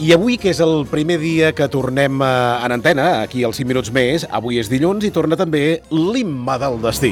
I avui, que és el primer dia que tornem en antena, aquí als 5 minuts més, avui és dilluns i torna també l'Imma del Destí.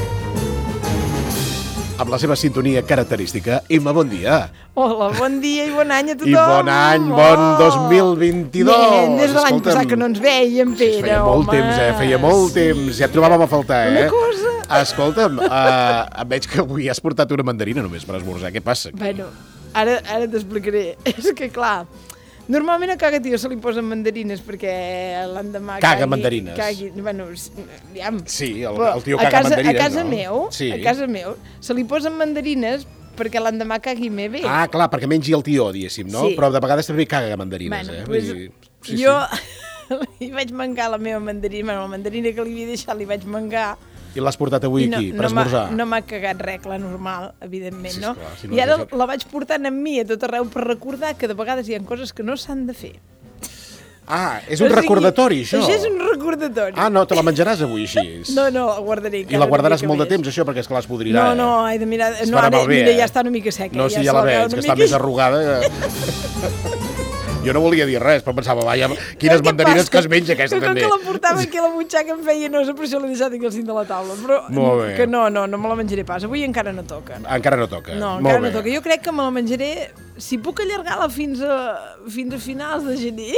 Amb la seva sintonia característica. Imma, bon dia. Hola, bon dia i bon any a tothom. I bon any, bon 2022. Des de l'any passat que no ens veiem, Pere, feia molt temps, feia molt temps. Ja et trobàvem a faltar, Una cosa. Escolta'm, em veig que avui has portat una mandarina només per esmorzar. Què passa? Bueno, ara t'explicaré. És que, clar, normalment a Caga Tio se li posen mandarines perquè l'endemà Caga mandarines. Bueno, aviam. Sí, el tio caga mandarines, a casa no? meu, Sí. a casa meu, se li posen mandarines perquè l'endemà cagui més bé. Ah, clar, perquè mengi el tió, diguéssim, no? Sí. Però de vegades també caga mandarines, Bueno, Vull pues, dir, sí, jo sí. li vaig mangar la meva mandarina, la mandarina que li havia deixat li vaig mangar. I l'has portat avui aquí, per esmorzar? No m'ha cagat res, la normal, evidentment, Sí, no? esclar, si no I ara deixa- la vaig portant amb mi a tot arreu per recordar que de vegades hi ha coses que no s'han de fer. Ah, és un recordatori, això? Això és un recordatori. Ah, no, te la menjaràs avui, així? No, la guardaré. I la guardaràs molt de temps, això, perquè esclar es podrirà. No, he de mirar... Es No, farà ara, malbé, mira, ja està una mica seca. No, sí, ja la veig, que està més arrugada. Jo no volia dir res, però pensava, vaja, quines mandarines que es menja aquesta, també. Com que la portava aquí a la butxaca em feia nosa, per això l'he deixat aquí al cim de la taula. Però Molt bé. que no me la menjaré pas. Avui encara no toca. Encara no toca. No, Molt encara bé. no toca. Jo crec que me la menjaré, si puc allargar-la fins a finals de gener.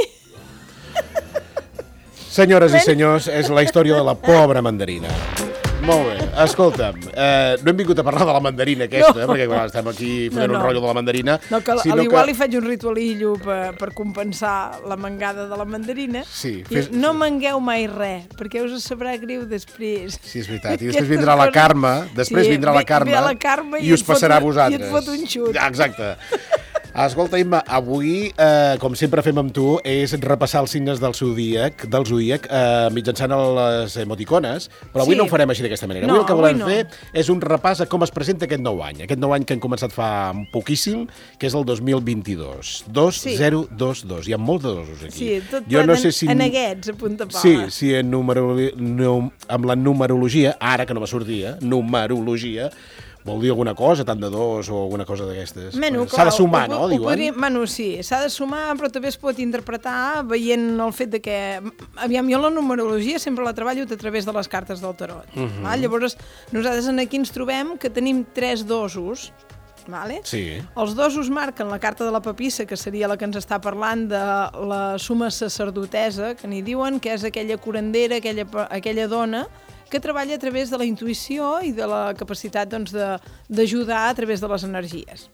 Senyores i senyors, és la història de la pobra mandarina. Molt bé, escolta'm, no hem vingut a parlar de la mandarina aquesta, perquè clar, estem aquí fent un rotllo de la mandarina. No, que a l'igual li faig un ritualillo per compensar la mangada de la mandarina. Sí, No mangueu mai res, perquè us sabrà greu després. Sí, és veritat. I després vindrà la Carme, la Carme i us passarà a vosaltres. I et fot un xut. Exacte. Escolta, Imma, avui, com sempre fem amb tu, és repassar els signes del zodíac mitjançant les emoticones, però avui no ho farem així d'aquesta manera. Avui el que volem fer és un repàs a com es presenta aquest nou any. Aquest nou any que hem començat fa poquíssim, que és el 2022. 2022. Hi ha molts de dosos aquí. Sí, tot en aquests, a punta pala. Sí, amb la numerologia, ara que no me sortia, numerologia, vol dir alguna cosa, tant de dos o alguna cosa d'aquestes. S'ha de sumar, no, diuen? Bueno, sí, s'ha de sumar, però també es pot interpretar veient el fet de que... Aviam, jo la numerologia sempre la treballo a través de les cartes del tarot. Llavors, nosaltres aquí ens trobem que tenim 3 dosos, vale? Sí. Els dosos marquen la carta de la papissa, que seria la que ens està parlant de la suma sacerdotesa, que n'hi diuen, que és aquella curandera, aquella dona que treballa a través de la intuïció i de la capacitat d'ajudar a través de les energies.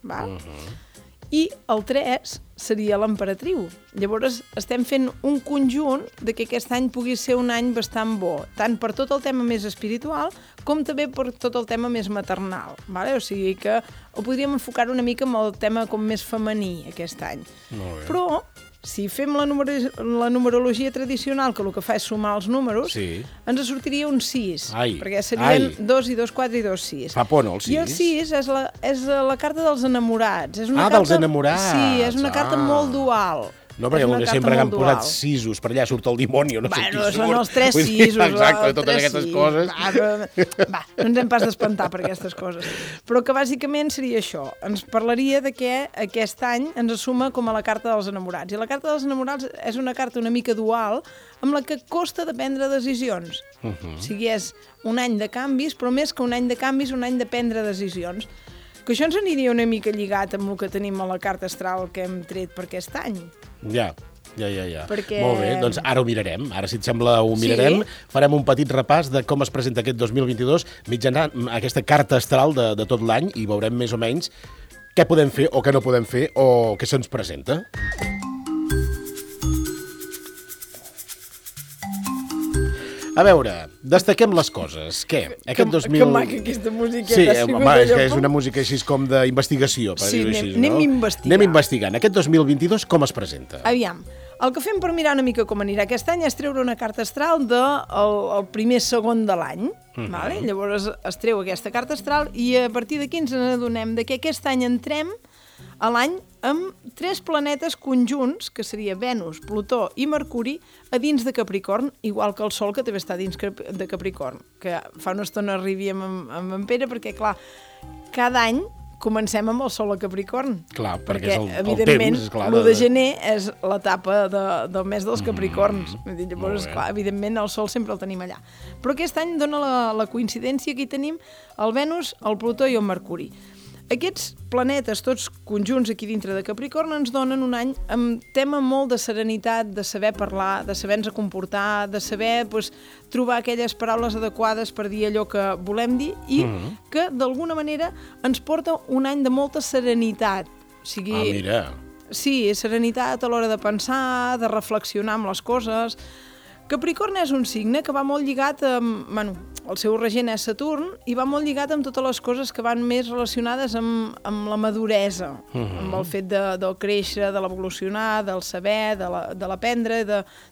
I el 3 seria l'emperatriu. Llavors estem fent un conjunt de que aquest any pugui ser un any bastant bo, tant per tot el tema més espiritual com també per tot el tema més maternal. O sigui que ho podríem enfocar una mica amb el tema com més femení aquest any. Però si fem la numerologia tradicional, que el que fa és sumar els números, ens sortiria un 6, perquè serien 2 i 2, 4 i 2, 6. Fa por, no, el 6? I el 6 és la carta dels enamorats. Dels enamorats. Sí, és una carta molt dual. No, perquè sempre que han posat 6 per allà surt el dimoni, no sé qui surt. Són els 3 6. Exacte, totes aquestes coses. No ens hem pas d'espantar per aquestes coses. Però que bàsicament seria això. Ens parlaria de que aquest any ens assuma com a la carta dels enamorats. I la carta dels enamorats és una carta una mica dual amb la que costa de prendre decisions. O sigui, és un any de canvis, però més que un any de canvis, un any de prendre decisions. Que això ens aniria una mica lligat amb el que tenim a la carta astral que hem tret per aquest any. Ja. Molt bé, doncs ara ho mirarem. Ara, si et sembla, ho mirarem. Farem un petit repàs de com es presenta aquest 2022 mitjançant aquesta carta astral de tot l'any i veurem més o menys què podem fer o què no podem fer o què se'ns presenta. A veure, destaquem les coses. Què? Que maca aquesta musiqueta. Sí, és que és una música així com d'investigació, per dir-ho així, no? Anem investigant. Aquest 2022 com es presenta? Aviam, el que fem per mirar una mica com anirà aquest any és treure una carta astral del primer segon de l'any. Llavors es treu aquesta carta astral i a partir d'aquí ens n'adonem que aquest any entrem a l'any amb 3 planetes conjunts, que seria Venus, Plutó i Mercuri, a dins de Capricorn, igual que el Sol, que també està dins de Capricorn, que fa una estona arribi amb en Pere, perquè, clar, cada any comencem amb el sol a Capricorn. Clar, perquè és el evidentment, temps, clar. L'1 de gener és l'etapa del mes dels Capricorns. Llavors, clar, evidentment, el sol sempre el tenim allà. Però aquest any dona la coincidència que hi tenim el Venus, el Plutó i el Mercuri. Aquests planetes, tots conjunts aquí dintre de Capricorn, ens donen un any amb tema molt de serenitat, de saber parlar, de saber-nos comportar, de saber trobar aquelles paraules adequades per dir allò que volem dir i que, d'alguna manera, ens porta un any de molta serenitat. O sigui, mira. Sí, serenitat a l'hora de pensar, de reflexionar amb les coses. Capricorn és un signe que va molt lligat amb... Bueno, el seu regent és Saturn i va molt lligat amb totes les coses que van més relacionades amb la maduresa, amb el fet del créixer, de l'evolucionar, del saber, de l'aprendre,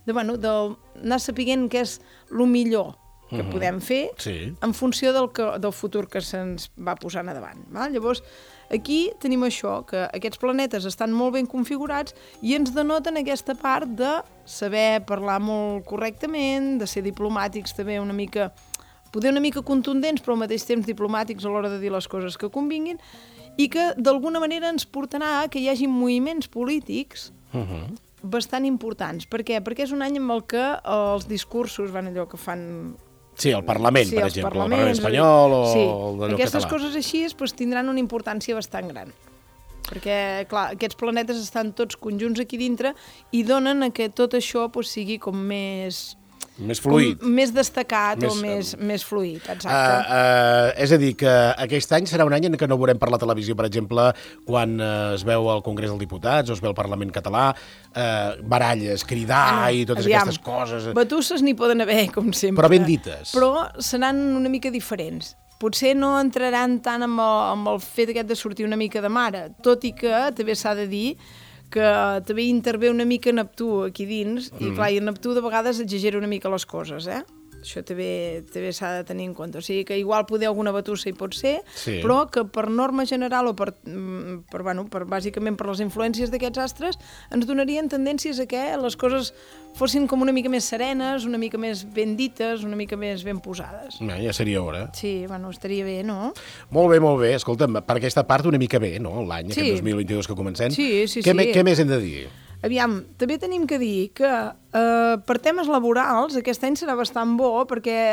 d'anar sapiguent què és el millor que podem fer en funció del futur que se'ns va posant a davant. Llavors, aquí tenim això, que aquests planetes estan molt ben configurats i ens denoten aquesta part de saber parlar molt correctament, de ser diplomàtics també una mica contundents, però al mateix temps diplomàtics a l'hora de dir les coses que convinguin, i que d'alguna manera ens portarà a que hi hagi moviments polítics bastant importants. Per què? Perquè és un any en el que els discursos van allò que fan... Sí, el Parlament, per exemple, el Parlament espanyol o el d'allò català. Aquestes coses així tindran una importància bastant gran. Perquè, clar, aquests planetes estan tots conjunts aquí dintre i donen a que tot això sigui com més... Més fluid. Més destacat o més fluid, exacte. És a dir, que aquest any serà un any en què no veurem per la televisió, per exemple, quan es veu al Congrés dels Diputats o es veu al Parlament català, baralles, cridar i totes aquestes coses. Batusses n'hi poden haver, com sempre. Però ben dites. Però seran una mica diferents. Potser no entraran tant amb el fet aquest de sortir una mica de mare, tot i que també s'ha de dir que també intervé una mica Neptú aquí dins, i clar, i Neptú de vegades exagera una mica les coses, Això també s'ha de tenir en compte. O sigui que igual poder alguna batussa hi pot ser, però que per norma general o bàsicament per les influències d'aquests astres ens donarien tendències a que les coses fossin com una mica més serenes, una mica més ben dites, una mica més ben posades. Ja seria hora. Sí, estaria bé, no? Molt bé. Escolta'm, per aquesta part una mica bé, no? L'any, aquest 2022 que comencem. Sí. Què més hem de dir? Aviam, també tenim que dir que per temes laborals aquest any serà bastant bo perquè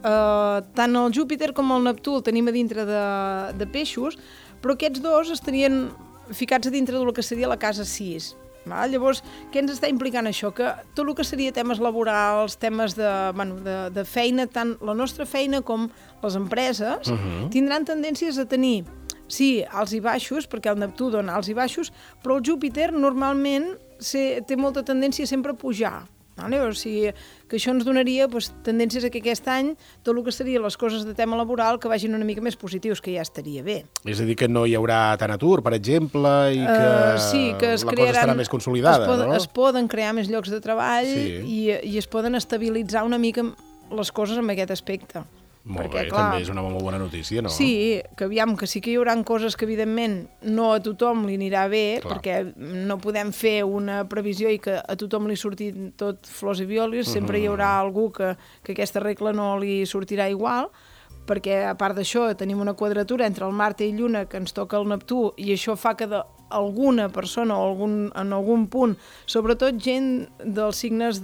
tant el Júpiter com el Neptú el tenim a dintre de peixos, però aquests dos estarien ficats a dintre del que seria la casa 6. Llavors, què ens està implicant això? Que tot el que seria temes laborals, temes de feina, tant la nostra feina com les empreses, tindran tendències a tenir alts i baixos, perquè el Neptú dona alts i baixos, però el Júpiter normalment té molta tendència sempre a pujar. O sigui, que això ens donaria tendències a que aquest any tot el que serien les coses de tema laboral que vagin una mica més positius, que ja estaria bé. És a dir, que no hi haurà tant atur, per exemple, i que la cosa estarà més consolidada, no? Es poden crear més llocs de treball i es poden estabilitzar una mica les coses en aquest aspecte. Molt bé, també és una molt bona notícia, no? Sí, que sí que hi haurà coses que evidentment no a tothom li anirà bé, perquè no podem fer una previsió i que a tothom li surti tot flors i violes, sempre hi haurà algú que aquesta regla no li sortirà igual, perquè a part d'això tenim una quadratura entre el Marte i Lluna que ens toca el Neptú i això fa que alguna persona o en algun punt, sobretot gent dels signes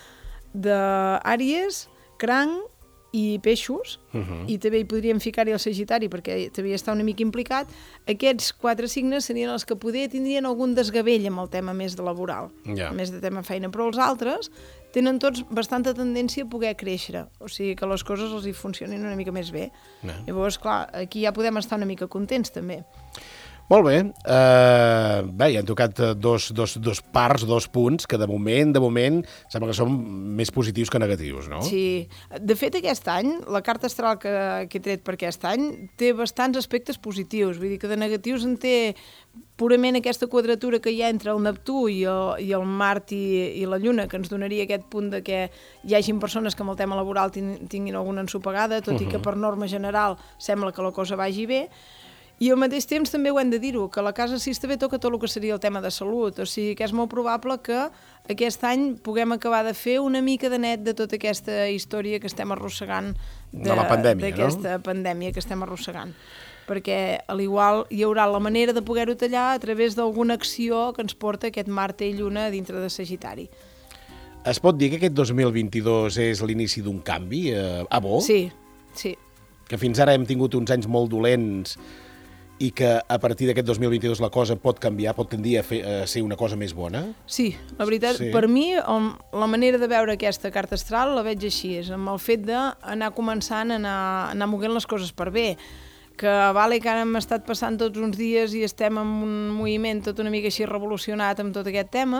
d'Àries, Cranc i Peixos, i també hi podríem ficar-hi el Sagitari perquè també està una mica implicat, aquests 4 signes serien els que poder tindrien algun desgavell amb el tema més de laboral, més de tema feina, però els altres tenen tots bastanta tendència a poder créixer, o sigui que les coses els hi funcionin una mica més bé. Llavors, clar, aquí ja podem estar una mica contents també. Molt bé. Bé, ja han tocat dos punts que de moment sembla que són més positius que negatius, no? Sí. De fet, aquest any, la carta astral que he tret per aquest any té bastants aspectes positius. Vull dir que de negatius en té purament aquesta quadratura que hi ha entre el Neptú i el Mart i la Lluna, que ens donaria aquest punt de que hi hagin persones que amb el tema laboral tinguin alguna ensopegada, tot i que per norma general sembla que la cosa vagi bé. I al mateix temps també ho hem de dir-ho, que la Casa Sis també toca tot el que seria el tema de salut, o sigui que és molt probable que aquest any puguem acabar de fer una mica de net de tota aquesta història que estem arrossegant de la pandèmia, d'aquesta pandèmia que estem arrossegant. Perquè a l'igual hi haurà la manera de poder-ho tallar a través d'alguna acció que ens porta aquest Marte i Lluna dintre de Sagitari. Es pot dir que aquest 2022 és l'inici d'un canvi a bo? Sí, sí. Que fins ara hem tingut uns anys molt dolents i que a partir d'aquest 2022 la cosa pot canviar, pot tendir a ser una cosa més bona? Sí, la veritat, sí. Per mi, la manera de veure aquesta carta astral la veig així, és amb el fet d'anar començant a anar moguent les coses per bé, que vale que ara hem estat passant tots uns dies i estem en un moviment tot una mica així revolucionat amb tot aquest tema,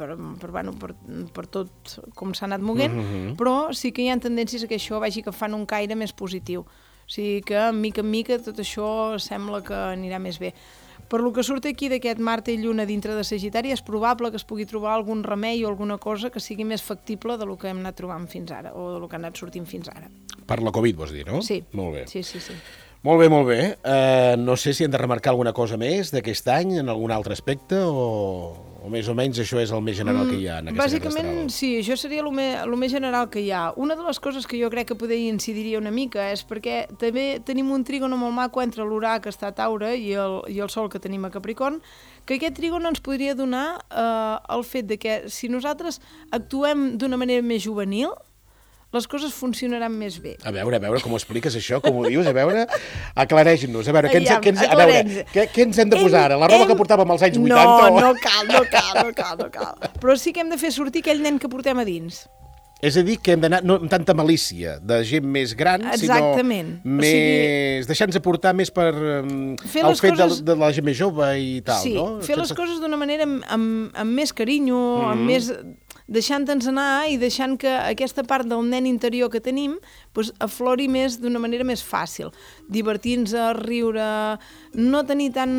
per tot com s'ha anat moguent, però sí que hi ha tendències a que això vagi agafant un caire més positiu. O sigui que, mica en mica, tot això sembla que anirà més bé. Per lo que surt aquí d'aquest Marte i Lluna dintre de Sagitari, és probable que es pugui trobar algun remei o alguna cosa que sigui més factible de lo que hem anat trobant fins ara, o de lo que ha anat sortint fins ara. Per la Covid, vols dir, no? Sí. Molt bé. Sí, sí, sí. Molt bé, molt bé. No sé si hem de remarcar alguna cosa més d'aquest any, en algun altre aspecte, o més o menys això és el més general que hi ha en aquesta carta astral. Bàsicament, sí, això seria el més general que hi ha. Una de les coses que jo crec que podria incidiria una mica és perquè també tenim un trígono molt maco entre l'Urà, que està a Taure, i el Sol, que tenim a Capricorn, que aquest trígono ens podria donar el fet de que si nosaltres actuem d'una manera més juvenil, les coses funcionaran més bé. A veure, com ho expliques això, com ho dius, a veure, aclareix-nos, a veure, què ens hem de posar ara? La roba que portàvem als anys 80? No cal. Però sí que hem de fer sortir aquell nen que portem a dins. És a dir, que hem d'anar no amb tanta malícia de gent més gran, exactament, sinó més deixant-nos aportar més per el fet de la gent més jove i tal, sí, no? Sí, fer les coses d'una manera amb més carinyo, amb més deixant-nos anar i deixant que aquesta part del nen interior que tenim aflori més d'una manera més fàcil. Divertir-nos, riure, no tenir tant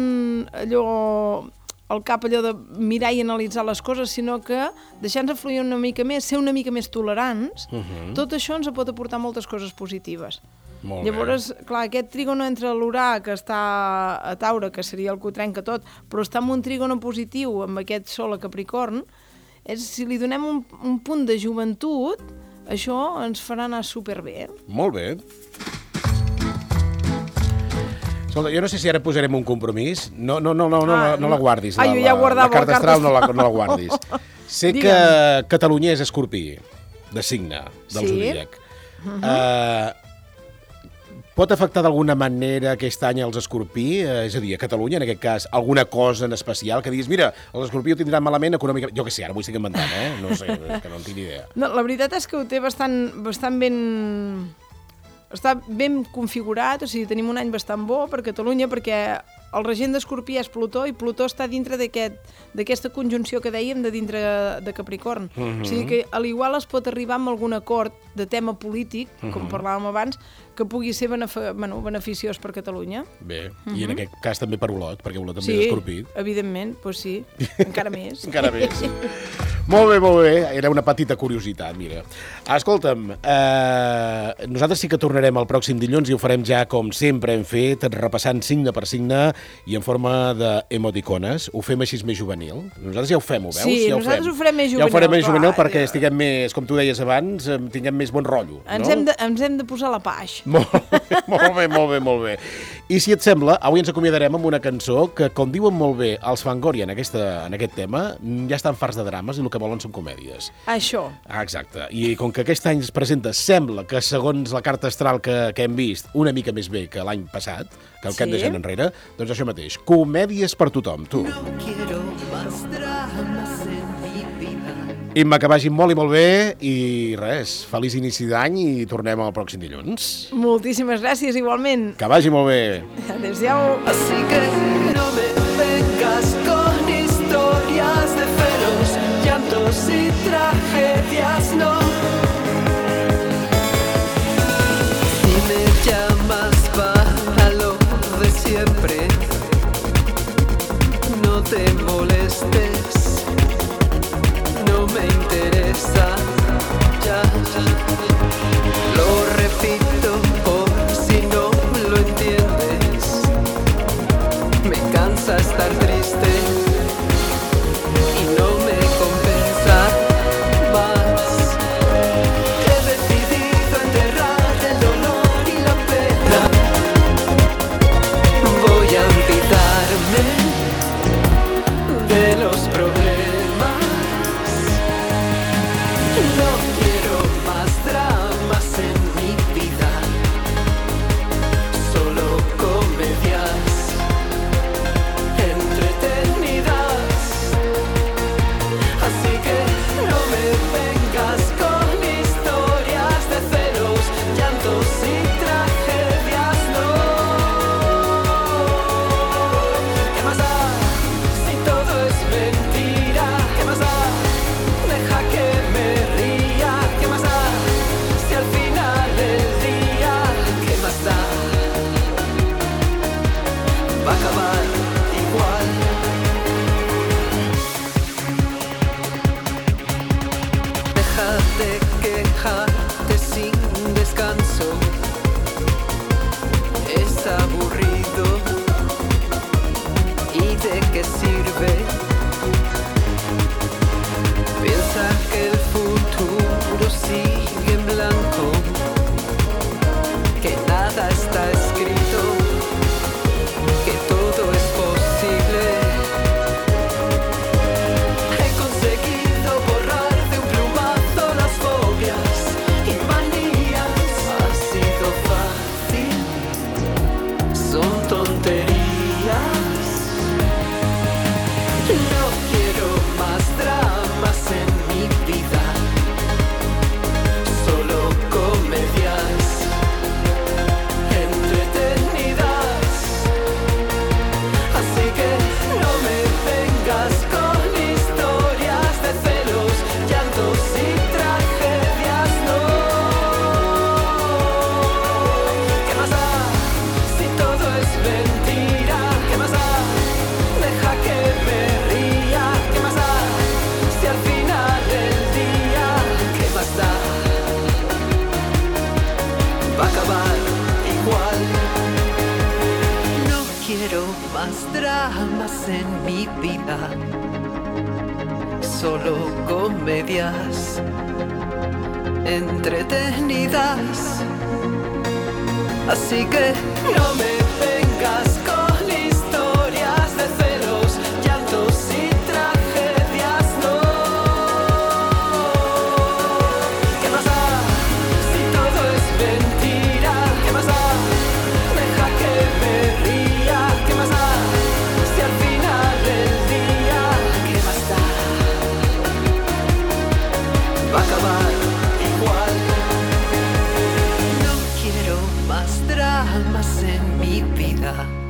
el cap allò de mirar i analitzar les coses, sinó que deixar-nos afluir una mica més, ser una mica més tolerants, tot això ens pot aportar moltes coses positives. Llavors, clar, aquest trígono entre l'Urà, que està a Taure, que seria el que ho trenca tot, però està en un trígono positiu amb aquest Sol a Capricorn, si li donem un punt de joventut, això ens farà anar superbé. Molt bé. Escolta, jo no sé si ara posarem un compromís. No la guardis. Jo ja guardava la carta astral, no la guardis. Sé que Catalunya és escorpí, de signe, del zodíac. Pot afectar d'alguna manera aquest any els escorpí, és a dir, a Catalunya, en aquest cas, alguna cosa en especial que diguis, mira, els escorpí ho tindran malament econòmicament. Jo què sé, ara m'ho estic inventant, no sé, que no en tinc idea. No, la veritat és que ho té bastant ben... Està ben configurat, o sigui, tenim un any bastant bo per Catalunya, perquè el regent d'Escorpí és Plutó, i Plutó està dintre d'aquesta conjunció que dèiem de dintre de Capricorn. O sigui que a l'igual es pot arribar amb algun acord de tema polític, com parlàvem abans, que pugui ser beneficiós per Catalunya. Bé, i en aquest cas també per Olot, perquè Olot també és Escorpí. Sí, evidentment, doncs sí, encara més. Encara més. Molt bé, era una petita curiositat, mira. Escolta'm, nosaltres sí que tornarem el pròxim dilluns i ho farem ja com sempre hem fet, repassant signe per signe i en forma d'emoticones. Ho fem així més juvenil. Nosaltres ja ho fem, ho veus? Sí, nosaltres ho farem més juvenil. Ja ho farem més juvenil perquè estiguem més, com tu deies abans, tinguem més bon rotllo. Ens hem de posar la paix. Molt bé. I si et sembla, avui ens acomiadarem amb una cançó que, com diuen molt bé els Fangoria en aquest tema, ja estan farts de drames i el que volen són comèdies. Això. Exacte. I com que aquest any es presenta, sembla que segons la carta astral que hem vist, una mica més bé que l'any passat, que el que hem deixat enrere, doncs això mateix, comèdies per tothom, tu. No quiero más dramas en mi vida. Imma, que vagi molt i molt bé i res, feliç inici d'any i tornem el pròxim dilluns. Moltíssimes gràcies, igualment. Que vagi molt bé. Adéu-siau. Así que no me vengas con historias de celos, llantos y tragedias, no. Si me llamas para lo de siempre, no te molestes, no me interesa, ya. Lo repito por si no lo entiendes, más dramas en mi vida, solo comedias entretenidas. Así que no me vengas con historias de celos, llantos y tragedias, no. ¿Qué más da si todo es mentira? ¿Qué más da? Deja que me ría. ¿Qué más da si al final del día, qué más da? Va a acabar igual. No quiero más dramas en mi vida,